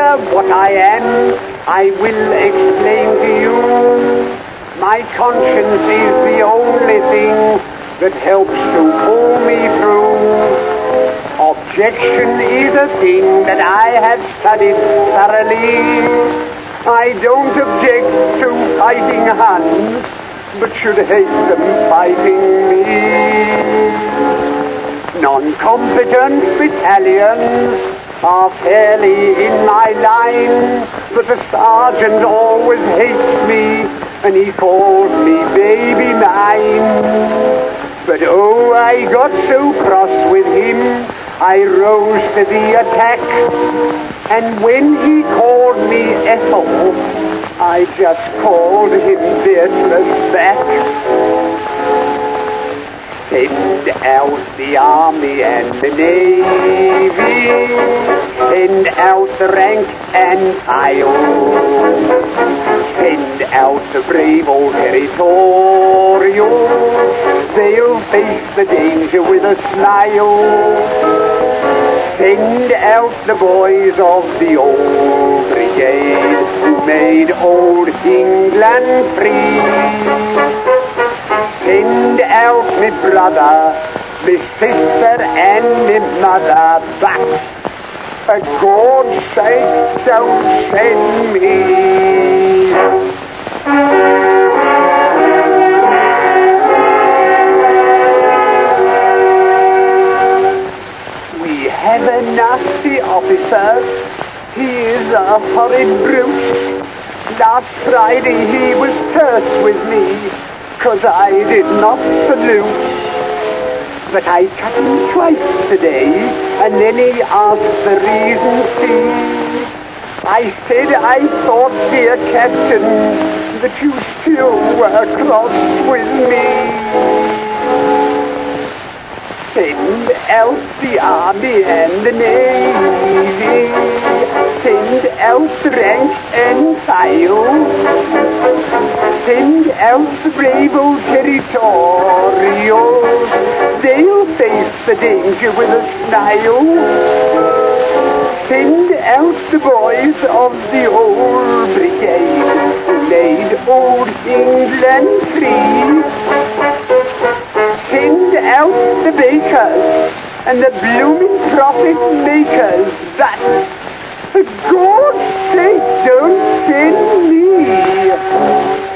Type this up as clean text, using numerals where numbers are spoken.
matter what I am, I will explain to you. My conscience is the only thing that helps to pull me through. Objection is a thing that I have studied thoroughly. I don't object to fighting Huns, but should hate them fighting me. Non-competent battalions are fairly in my line, but the sergeant always hates me, and he calls me baby mine. But oh, I got so cross with him, I rose to the attack, and when he called me Ethel, I just called him Beatrice back. Send out the army and the navy, send out the rank and file, send out the brave old territorials, they'll face the danger with a smile. Send out the boys of the old brigade who made old England free. Send out me brother, me sister and me mother, but for God's sake don't send me. We have a nasty officer, he is a horrid brute. Last Friday he was terse with me, 'cause I did not salute. But I cut him twice today, and then he asked the reason, see. I said I thought, dear Captain, that you still were cross with me. Send out the army and the navy, send out the rank and file, send out the brave old territorials, they'll face the danger with a smile. Send out the boys of the old brigade who made old England free. Send out the bakers and the blooming profit makers, but for God's sake don't send me.